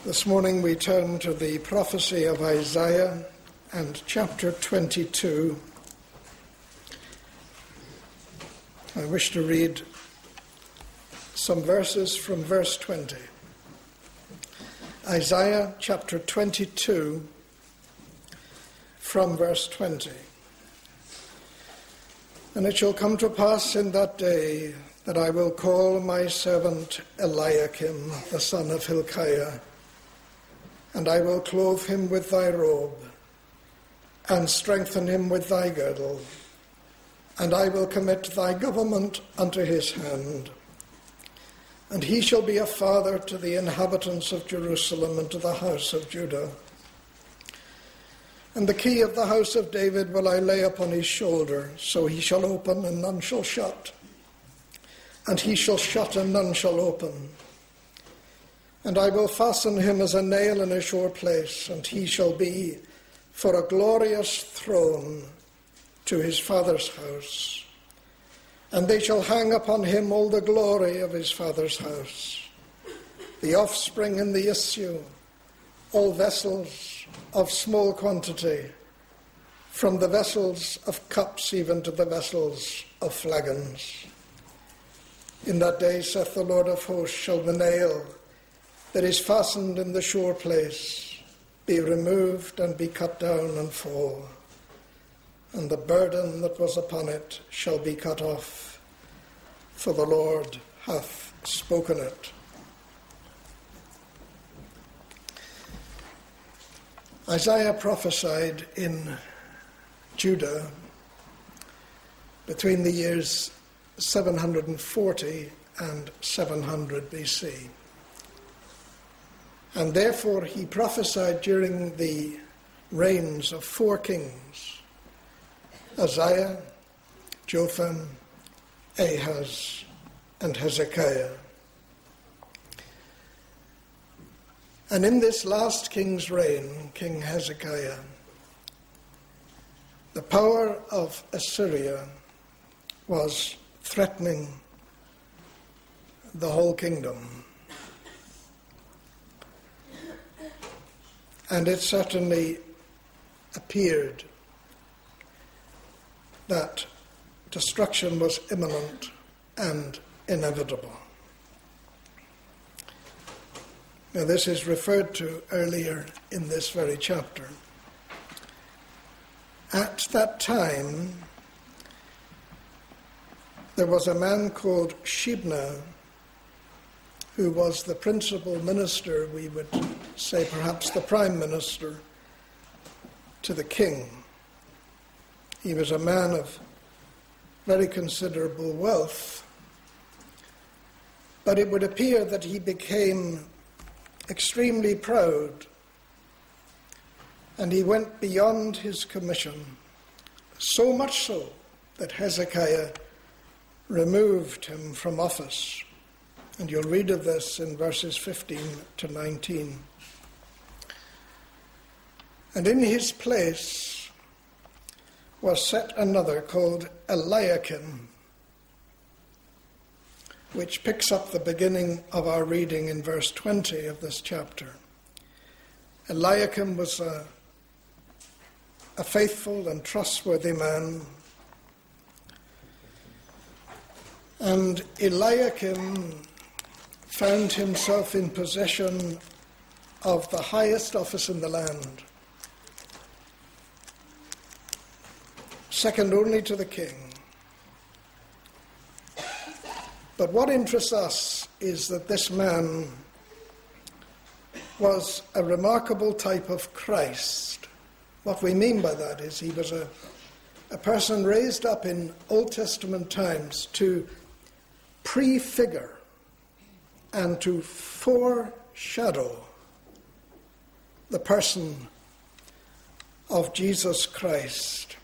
This morning we turn to the prophecy of Isaiah and chapter 22. I wish to read some verses from verse 20. Isaiah chapter 22 from verse 20. And it shall come to pass in that day that I will call my servant Eliakim, the son of Hilkiah, and I will clothe him with thy robe, and strengthen him with thy girdle, and I will commit thy government unto his hand. And he shall be a father to the inhabitants of Jerusalem and to the house of Judah. And the key of the house of David will I lay upon his shoulder, so he shall open and none shall shut, and he shall shut and none shall open. And I will fasten him as a nail in a sure place, and he shall be for a glorious throne to his father's house. And they shall hang upon him all the glory of his father's house, the offspring and the issue, all vessels of small quantity, from the vessels of cups even to the vessels of flagons. In that day, saith the Lord of hosts, shall the nail that is fastened in the sure place be removed and be cut down and fall, and the burden that was upon it shall be cut off, for the Lord hath spoken it. Isaiah prophesied in Judah between the years 740 and 700 BC. And therefore he prophesied during the reigns of four kings: Uzziah, Jotham, Ahaz, and Hezekiah. And in this last king's reign, King Hezekiah, the power of Assyria was threatening the whole kingdom. And it certainly appeared that destruction was imminent and inevitable. Now, this is referred to earlier in this very chapter. At that time, there was a man called Shebna, who was the principal minister, we would say perhaps the prime minister, to the king. He was a man of very considerable wealth, but it would appear that he became extremely proud, and he went beyond his commission, so much so that Hezekiah removed him from office. And you'll read of this in verses 15 to 19. And in his place was set another called Eliakim, which picks up the beginning of our reading in verse 20 of this chapter. Eliakim was a faithful and trustworthy man. And Eliakim found himself in possession of the highest office in the land, second only to the king. But what interests us is that this man was a remarkable type of Christ. What we mean by that is he was a person raised up in Old Testament times to prefigure and to foreshadow the person of Jesus Christ.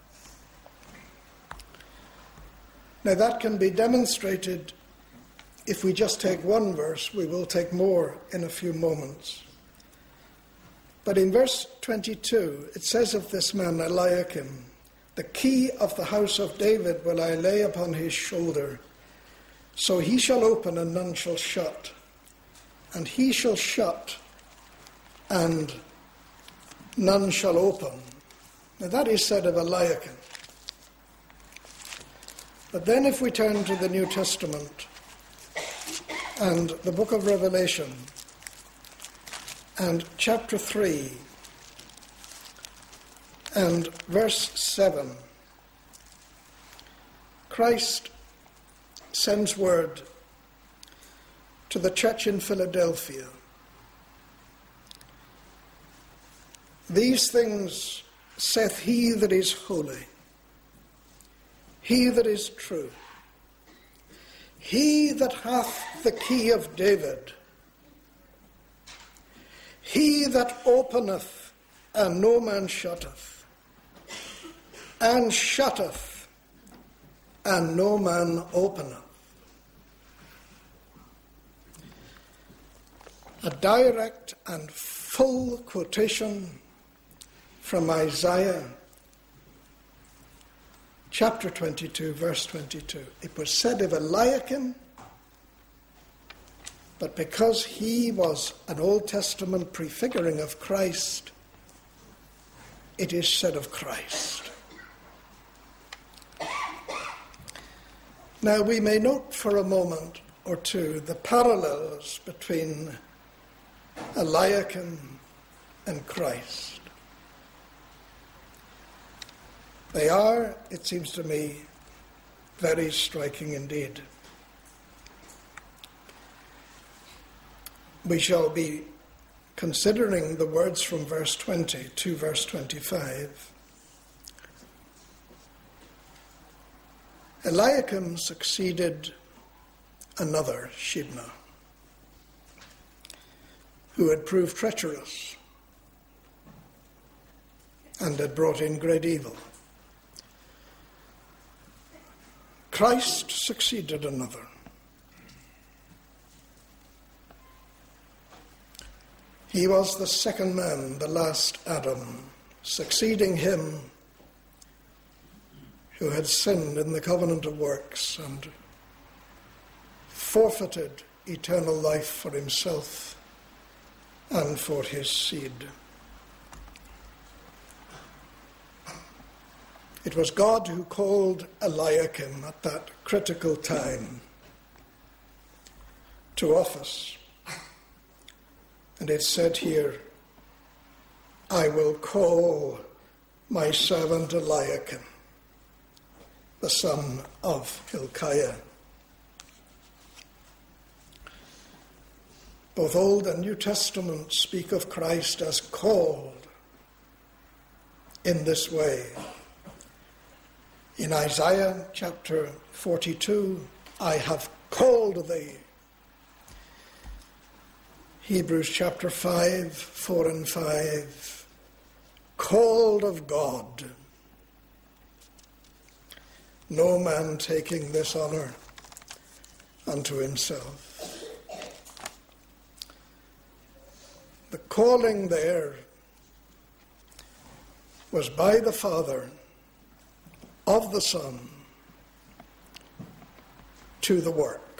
Now that can be demonstrated if we just take one verse. We will take more in a few moments. But in verse 22, it says of this man Eliakim, the key of the house of David will I lay upon his shoulder, So he shall open and none shall shut, and he shall shut and none shall open. Now that is said of Eliakim. But then if we turn to the New Testament and the book of Revelation and chapter 3 and verse 7, Christ sends word to the church in Philadelphia. These things saith he that is holy, he that is true, he that hath the key of David, he that openeth and no man shutteth, and shutteth and no man openeth. A direct and full quotation from Isaiah chapter 22, verse 22. It was said of Eliakim, but because he was an Old Testament prefiguring of Christ, it is said of Christ. Now we may note for a moment or two the parallels between Eliakim and Christ. They are, it seems to me, very striking indeed. We shall be considering the words from verse 20 to verse 25. Eliakim succeeded another, Shebna, who had proved treacherous and had brought in great evil. Christ succeeded another. He was the second man, the last Adam, succeeding him who had sinned in the covenant of works and forfeited eternal life for himself and for his seed. It was God who called Eliakim at that critical time to office. And it said here, I will call my servant Eliakim, the son of Hilkiah. Both Old and New Testament speak of Christ as called in this way. In Isaiah chapter 42, I have called thee. Hebrews chapter 5, 4 and 5, called of God. No man taking this honor unto himself. The calling there was by the Father of the Son to the work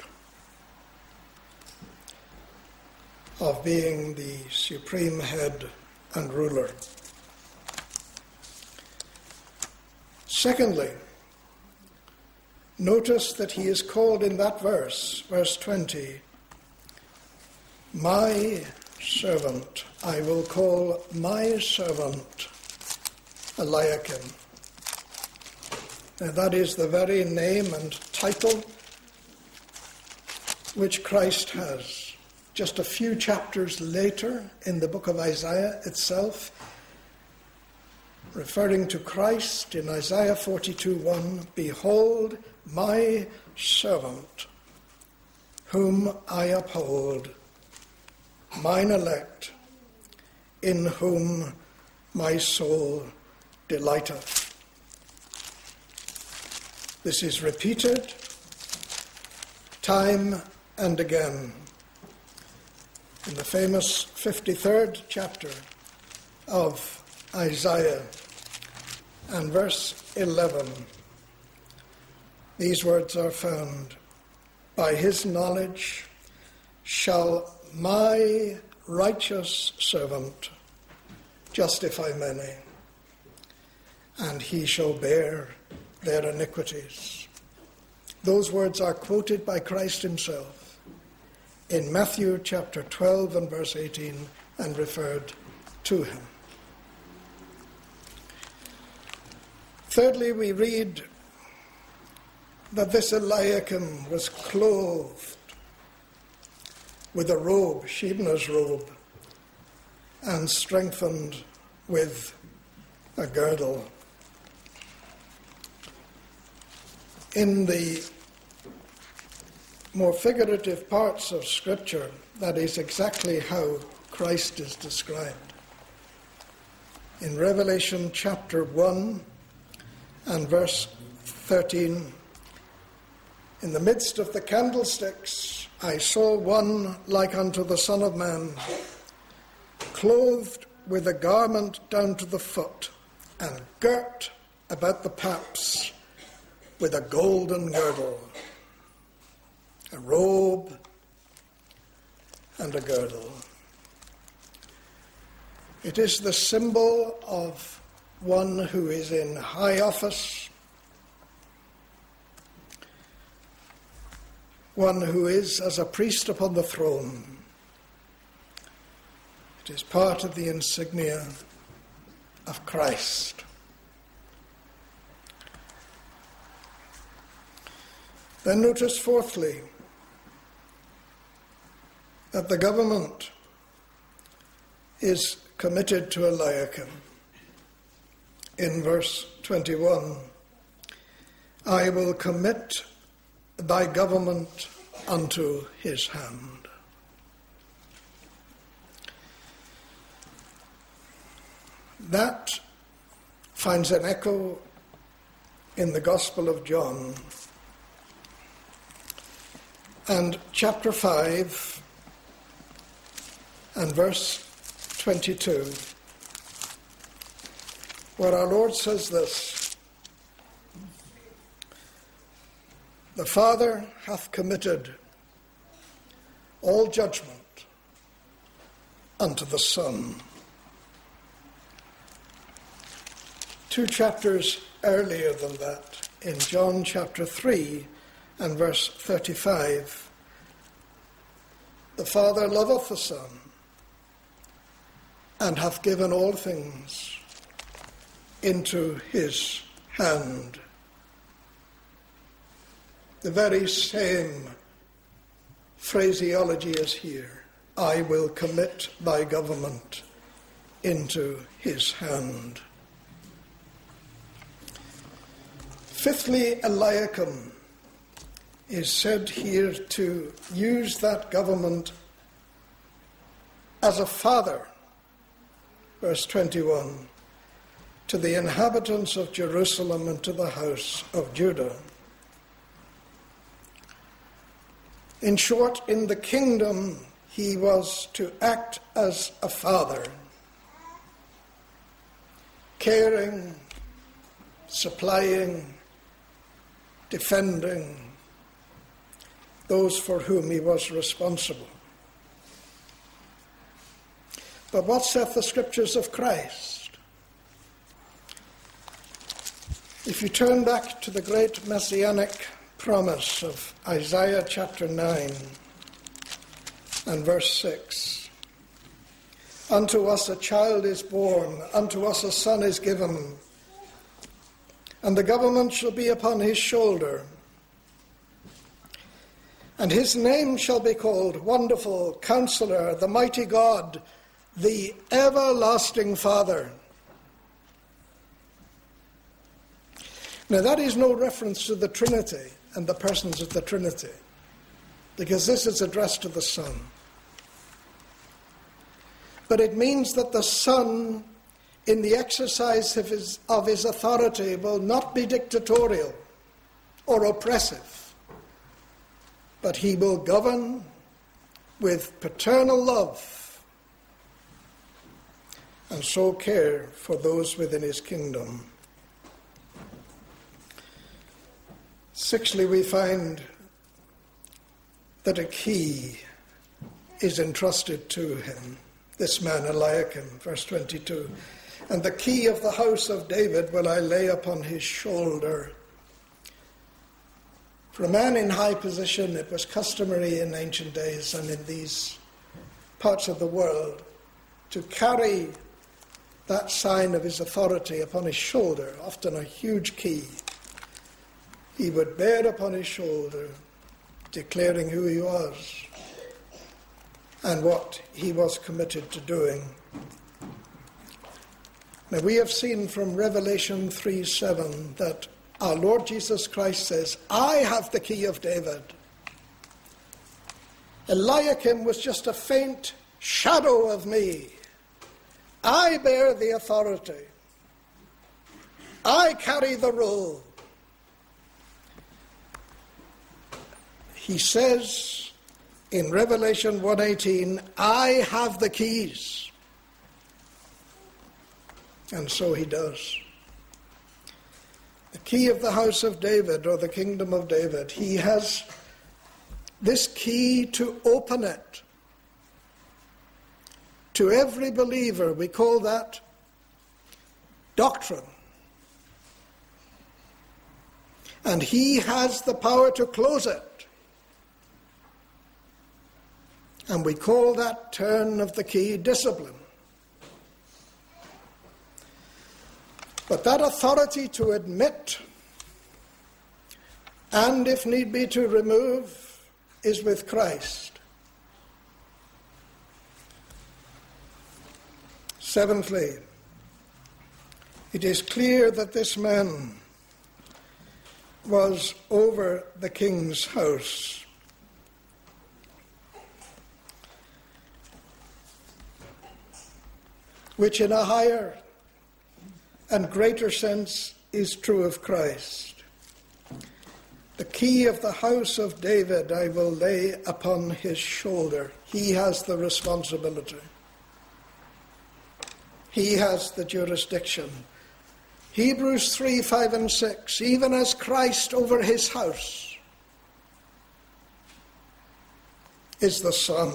of being the supreme head and ruler. Secondly, notice that he is called in that verse, verse 20, my servant. I will call my servant Eliakim. Now that is the very name and title which Christ has. Just a few chapters later in the book of Isaiah itself, referring to Christ in Isaiah 42:1, behold my servant, whom I uphold, mine elect, in whom my soul delighteth. This is repeated time and again in the famous 53rd chapter of Isaiah and verse 11. These words are found, by his knowledge shall my righteous servant justify many, and he shall bear their iniquities. Those words are quoted by Christ himself in Matthew chapter 12 and verse 18 and referred to him. Thirdly, we read that this Eliakim was clothed with a robe, Shebna's robe, and strengthened with a girdle. In the more figurative parts of Scripture, that is exactly how Christ is described. In Revelation chapter 1 and verse 13, in the midst of the candlesticks, I saw one like unto the Son of Man, clothed with a garment down to the foot, and girt about the paps with a golden girdle, a robe and a girdle. It is the symbol of one who is in high office, one who is as a priest upon the throne. It is part of the insignia of Christ. Then notice fourthly that the government is committed to Eliakim. In verse 21, I will commit thy government unto his hand. That finds an echo in the Gospel of John. And chapter 5 and verse 22, where our Lord says this: the Father hath committed all judgment unto the Son. 2 chapters earlier than that, in John chapter 3 and verse 35, the Father loveth the Son, and hath given all things into his hand. The very same phraseology is here. I will commit thy government into his hand. Fifthly, Eliakim is said here to use that government as a father, verse 21, to the inhabitants of Jerusalem and to the house of Judah. In short, in the kingdom, he was to act as a father, caring, supplying, defending those for whom he was responsible. But what saith the Scriptures of Christ? If you turn back to the great messianic promise of Isaiah chapter 9 and verse 6, unto us a child is born, unto us a son is given, and the government shall be upon his shoulder, and his name shall be called Wonderful Counselor, the Mighty God, the Everlasting Father. Now that is no reference to the Trinity and the persons of the Trinity, because this is addressed to the Son. But it means that the Son, in the exercise of his authority, will not be dictatorial or oppressive, but he will govern with paternal love and so care for those within his kingdom. Sixthly, we find that a key is entrusted to him, this man Eliakim, verse 22. And the key of the house of David will I lay upon his shoulder. For a man in high position, it was customary in ancient days and in these parts of the world to carry that sign of his authority upon his shoulder, often a huge key. He would bear it upon his shoulder, declaring who he was and what he was committed to doing. Now we have seen from Revelation 3:7 that our Lord Jesus Christ says, I have the key of David. Eliakim was just a faint shadow of me. I bear the authority. I carry the role. He says in Revelation 1:18, I have the keys. And so he does. The key of the house of David, or the kingdom of David, he has this key to open it. To every believer, we call that doctrine. And he has the power to close it. And we call that turn of the key discipline. But that authority to admit and, if need be, to remove is with Christ. Seventhly, it is clear that this man was over the king's house. Which in a higher and greater sense is true of Christ. The key of the house of David I will lay upon his shoulder. He has the responsibility. He has the jurisdiction. Hebrews 3:5 and 6, even as Christ over his house is the Son.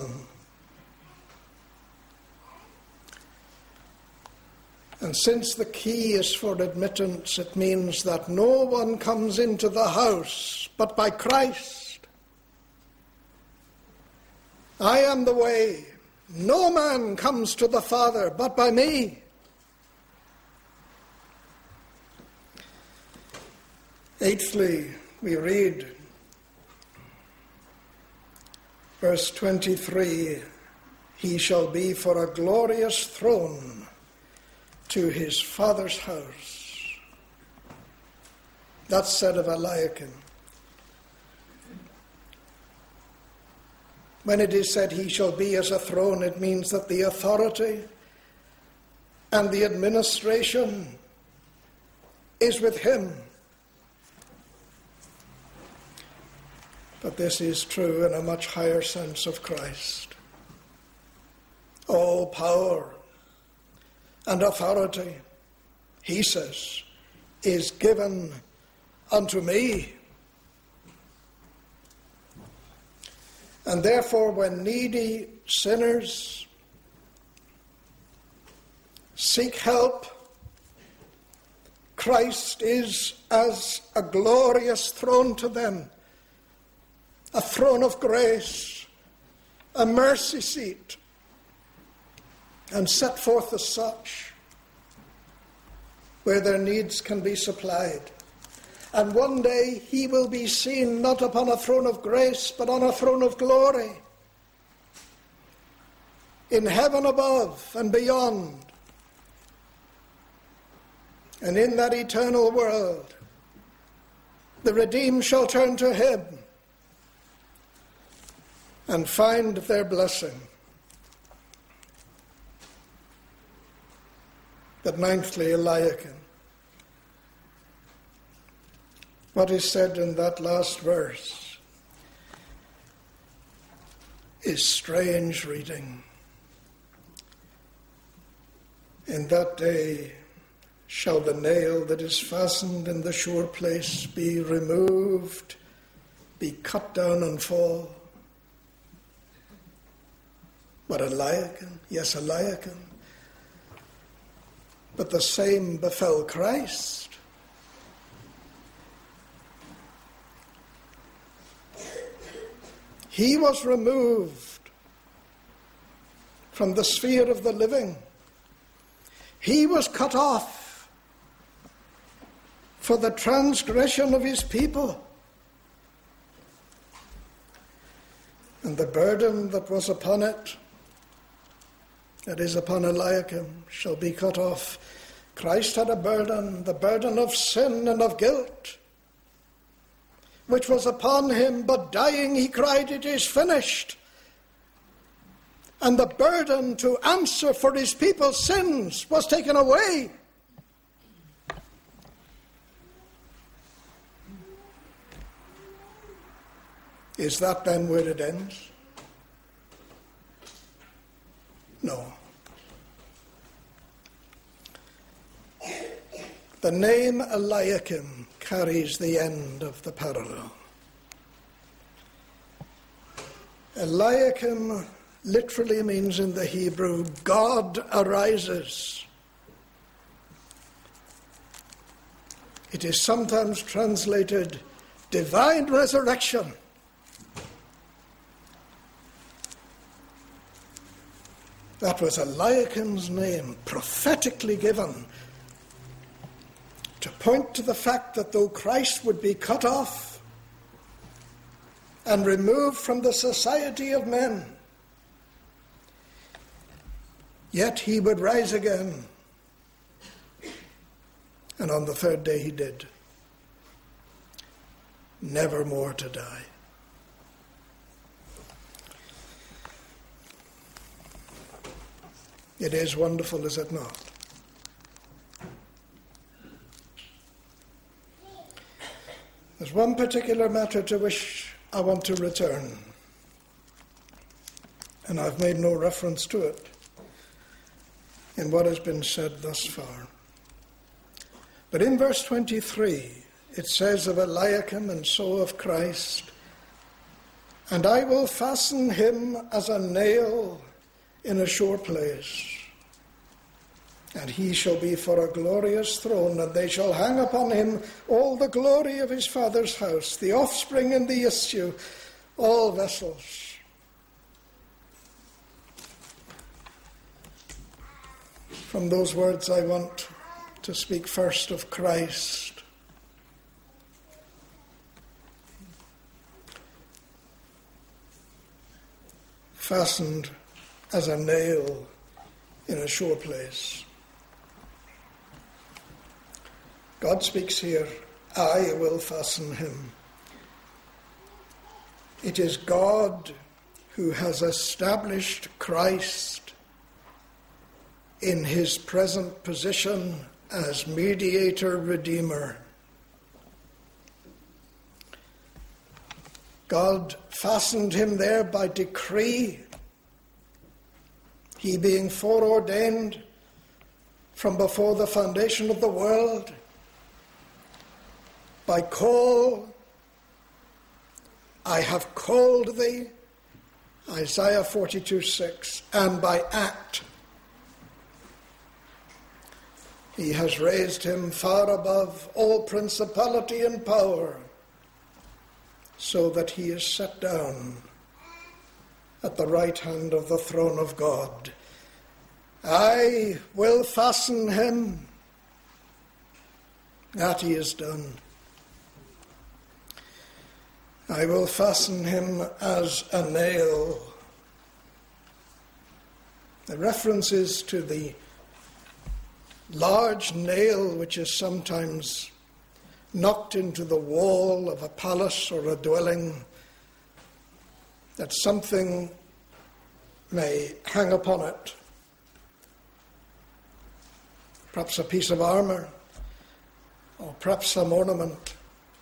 And since the key is for admittance, it means that no one comes into the house but by Christ. I am the way. No man comes to the Father but by me. Eighthly, we read verse 23, he shall be for a glorious throne to his father's house. That's said of Eliakim. When it is said he shall be as a throne, it means that the authority and the administration is with him. But this is true in a much higher sense of Christ. All power and authority, he says, is given unto me. And therefore, when needy sinners seek help, Christ is as a glorious throne to them, a throne of grace, a mercy seat, and set forth as such, where their needs can be supplied. And one day he will be seen not upon a throne of grace, but on a throne of glory, in heaven above and beyond. And in that eternal world, the redeemed shall turn to him and find their blessing. But ninthly, Eliakim. What is said in that last verse is strange reading. In that day shall the nail that is fastened in the sure place be removed, be cut down and fall. What, Eliakim? Yes, Eliakim. But the same befell Christ. He was removed from the sphere of the living. He was cut off for the transgression of his people. And the burden that was upon it, that is upon Eliakim, shall be cut off. Christ had a burden, the burden of sin and of guilt, which was upon him, but dying he cried, "It is finished." And the burden to answer for his people's sins was taken away. Is that then where it ends? No. The name Eliakim carries the end of the parallel. Eliakim literally means in the Hebrew, God arises. It is sometimes translated divine resurrection. That was Eliakim's name, prophetically given, to point to the fact that though Christ would be cut off and removed from the society of men, yet he would rise again. And on the third day he did, never more to die. It is wonderful, is it not? There's one particular matter to which I want to return, and I've made no reference to it in what has been said thus far. But in verse 23, it says of Eliakim and so of Christ, "And I will fasten him as a nail in a sure place, and he shall be for a glorious throne, and they shall hang upon him all the glory of his father's house, the offspring and the issue, all vessels." From those words I want to speak first of Christ. Fastened as a nail in a sure place. God speaks here, "I will fasten him." It is God who has established Christ in his present position as mediator, redeemer. God fastened him there by decree, he being foreordained from before the foundation of the world, by call, "I have called thee," Isaiah 42:6, and by act, he has raised him far above all principality and power, so that he is set down at the right hand of the throne of God. "I will fasten him." That he has done. "I will fasten him as a nail." The reference is to the large nail which is sometimes knocked into the wall of a palace or a dwelling, that something may hang upon it. Perhaps a piece of armor, or perhaps some ornament.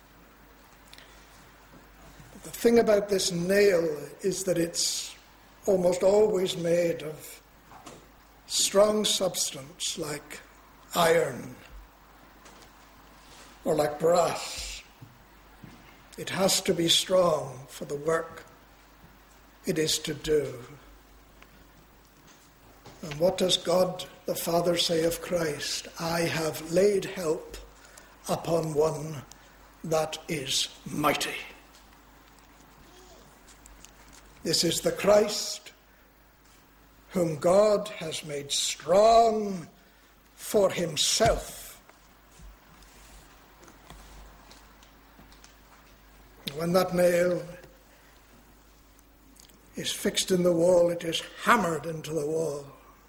But the thing about this nail is that it's almost always made of strong substance like iron or like brass. It has to be strong for the work it is to do. And what does God the Father say of Christ? I have laid help upon one that is mighty. This is the Christ whom God has made strong for himself. When that nail is fixed in the wall, it is hammered into the wall.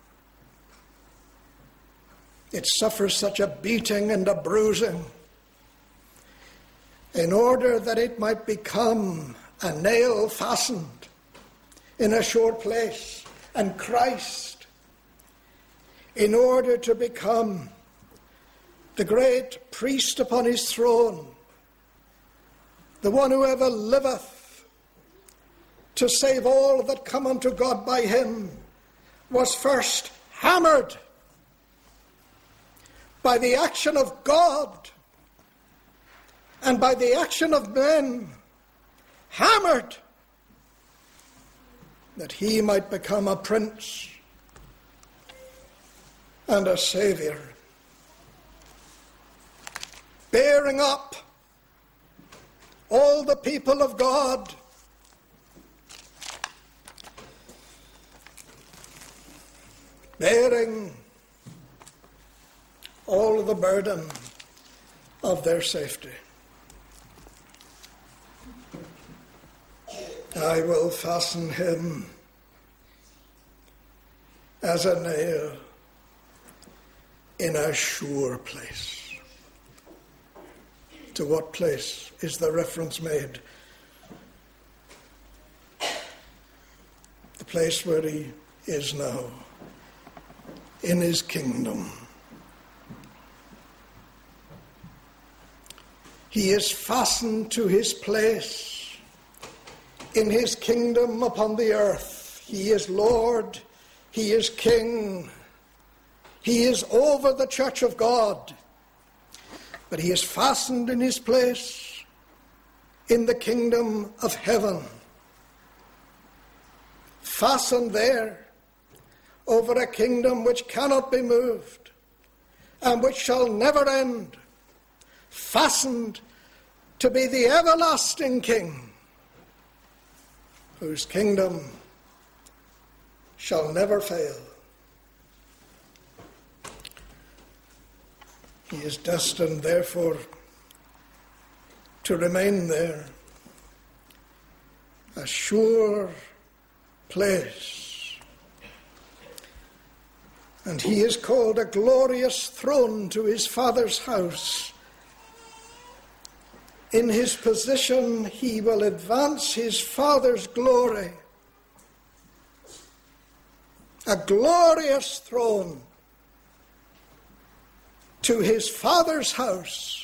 It suffers such a beating and a bruising in order that it might become a nail fastened in a sure place. And Christ, in order to become the great priest upon his throne, the one who ever liveth to save all that come unto God by him, was first hammered by the action of God and by the action of men, hammered that he might become a prince and a saviour, bearing up all the people of God, bearing all the burden of their safety. I will fasten him as a nail in a sure place. To what place is the reference made? The place where he is now, in his kingdom. He is fastened to his place in his kingdom upon the earth. He is Lord, he is King, he is over the church of God, but he is fastened in his place in the kingdom of heaven. Fastened there over a kingdom which cannot be moved and which shall never end. Fastened to be the everlasting King, whose kingdom shall never fail. He is destined, therefore, to remain there, a sure place. And he is called a glorious throne to his Father's house. In his position, he will advance his Father's glory. A glorious throne to his Father's house.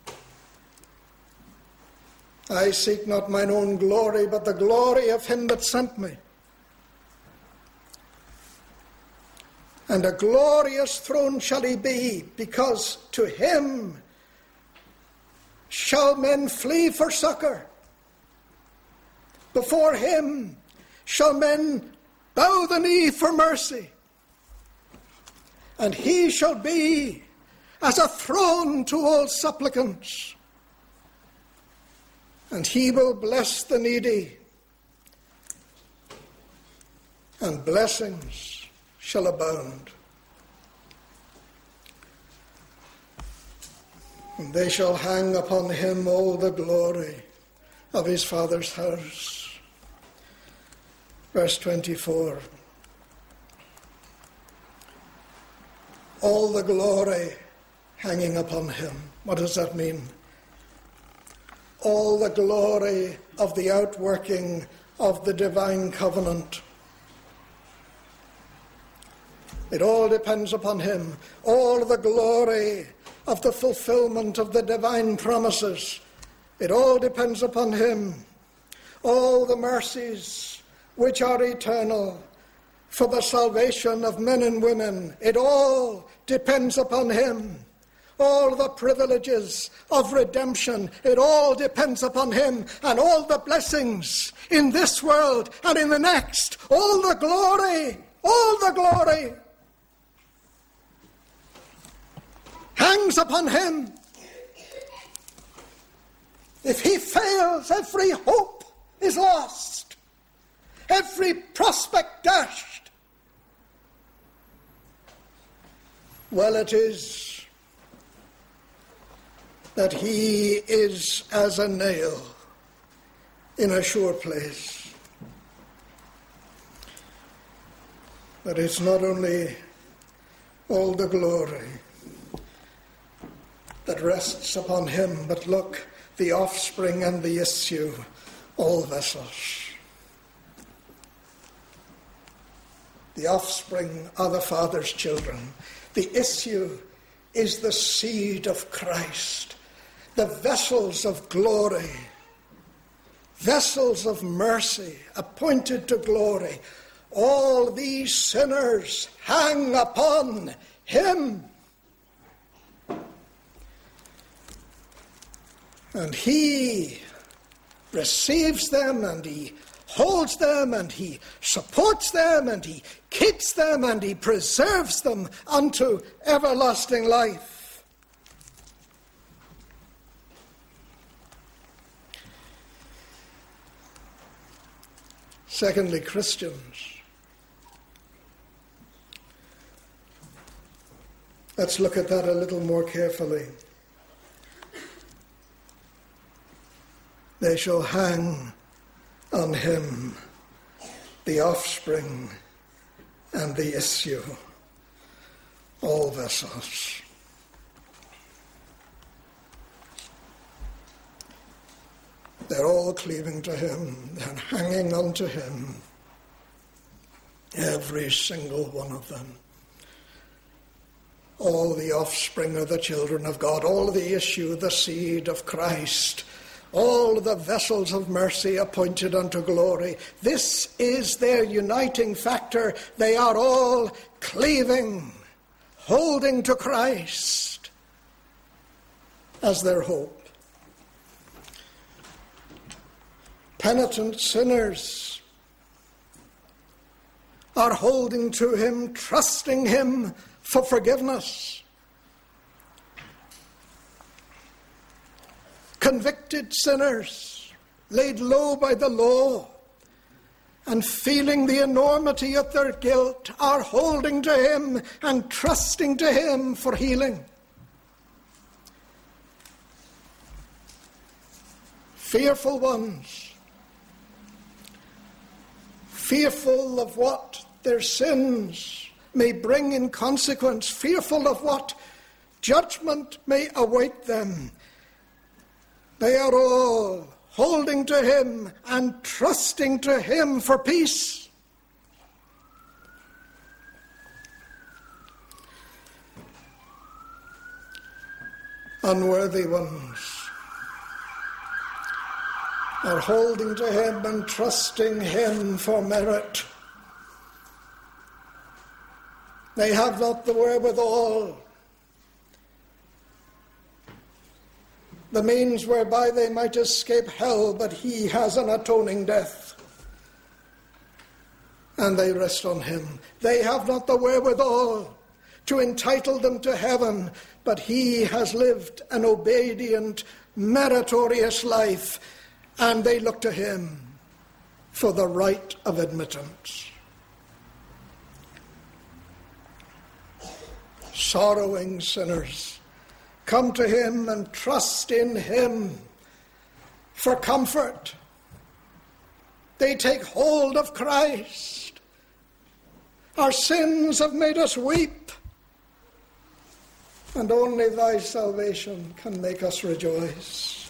I seek not mine own glory, but the glory of him that sent me. And a glorious throne shall he be, because to him shall men flee for succor. Before him shall men bow the knee for mercy. And he shall be as a throne to all supplicants. And he will bless the needy, and blessings shall abound. And they shall hang upon him all the glory of his Father's house. Verse 24. All the glory hanging upon him. What does that mean? All the glory of the outworking of the divine covenant. It all depends upon him. All the glory of the fulfillment of the divine promises. It all depends upon him. All the mercies which are eternal for the salvation of men and women. It all depends upon him. All the privileges of redemption, it all depends upon him. And all the blessings in this world and in the next, all the glory hangs upon him. If he fails, every hope is lost, every prospect dashed. Well, it is that he is as a nail in a sure place. But it's not only all the glory that rests upon him, but look, the offspring and the issue, all vessels. The offspring are the Father's children. The issue is the seed of Christ, the vessels of glory, vessels of mercy, appointed to glory. All these sinners hang upon him. And he receives them, and he holds them, and he supports them, and he keeps them, and he preserves them unto everlasting life. Secondly, Christians. Let's look at that a little more carefully. They shall hang on him, the offspring and the issue, all vessels. They're all cleaving to him, they're hanging on to him, every single one of them. All the offspring of the children of God, all the issue, the seed of Christ, all the vessels of mercy appointed unto glory. This is their uniting factor. They are all cleaving, holding to Christ as their hope. Penitent sinners are holding to him, trusting him for forgiveness. Convicted sinners, laid low by the law, and feeling the enormity of their guilt, are holding to him and trusting to him for healing. Fearful ones, fearful of what their sins may bring in consequence, fearful of what judgment may await them. They are all holding to him and trusting to him for peace. Unworthy ones are holding to him and trusting him for merit. They have not the wherewithal, the means whereby they might escape hell, but he has an atoning death. And they rest on him. They have not the wherewithal to entitle them to heaven, but he has lived an obedient, meritorious life, and they look to him for the right of admittance. Sorrowing sinners come to him and trust in him for comfort. They take hold of Christ. Our sins have made us weep, and only thy salvation can make us rejoice.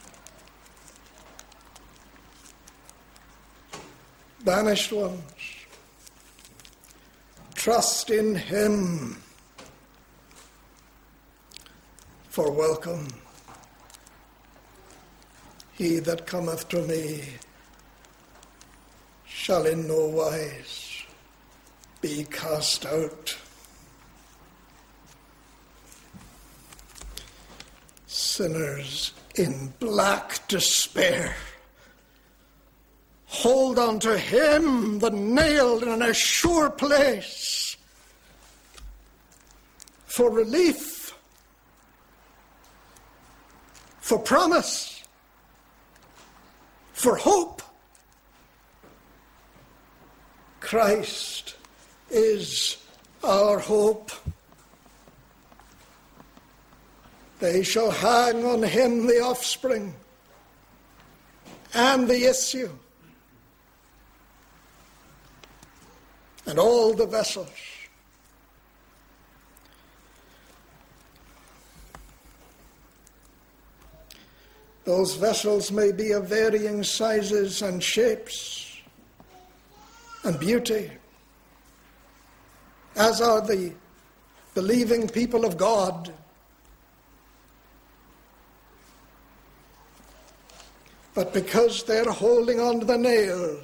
Banished ones, trust in him for welcome. He that cometh to me shall in no wise be cast out. Sinners in black despair hold on to him, the nailed in a sure place, for relief for promise, for hope. Christ is our hope. They shall hang on him the offspring and the issue, and all the vessels. Those vessels may be of varying sizes and shapes and beauty, as are the believing people of God. But because they're holding on to the nail,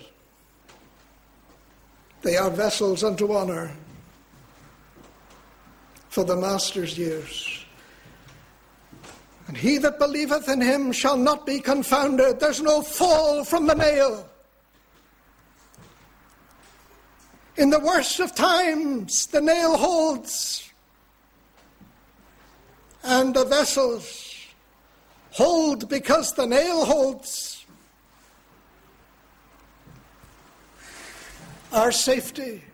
they are vessels unto honor for the Master's use. And he that believeth in him shall not be confounded. There's no fall from the nail. In the worst of times, the nail holds, and the vessels hold because the nail holds. Our safety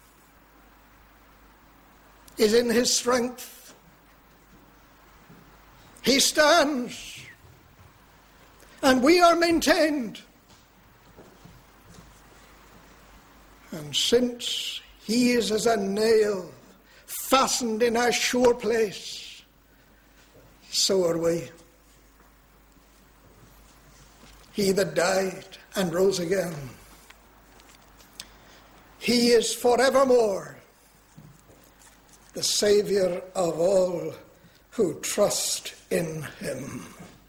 is in his strength. He stands, and we are maintained. And since he is as a nail fastened in a sure place, so are we. He that died and rose again, he is forevermore the Saviour of all who trust in him.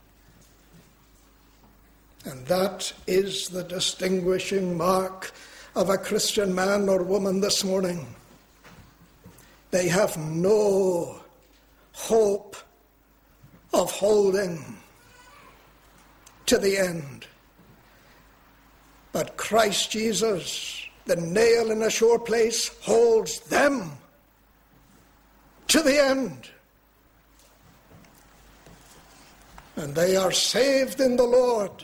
And that is the distinguishing mark of a Christian man or woman this morning. They have no hope of holding to the end. But Christ Jesus, the nail in a sure place, holds them to the end. And they are saved in the Lord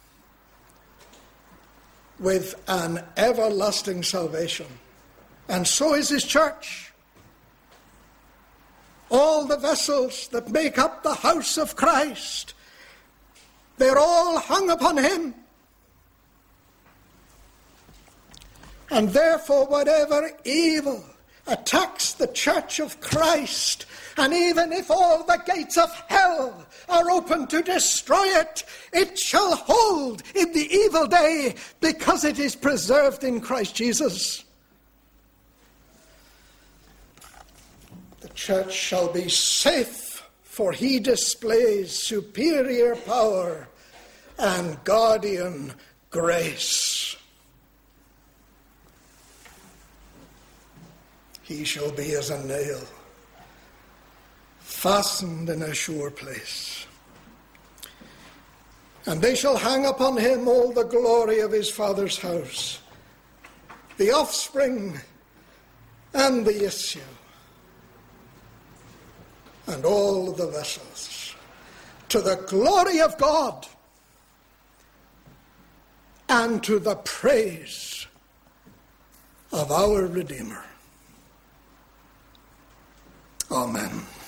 with an everlasting salvation. And so is his church. All the vessels that make up the house of Christ, they're all hung upon him. And therefore, whatever evil attacks the church of Christ, and even if all the gates of hell are open to destroy it, it shall hold in the evil day because it is preserved in Christ Jesus. The church shall be safe, for he displays superior power and guardian grace. He shall be as a nail, fastened in a sure place. And they shall hang upon him all the glory of his Father's house, the offspring and the issue, and all the vessels, to the glory of God and to the praise of our Redeemer. Amen.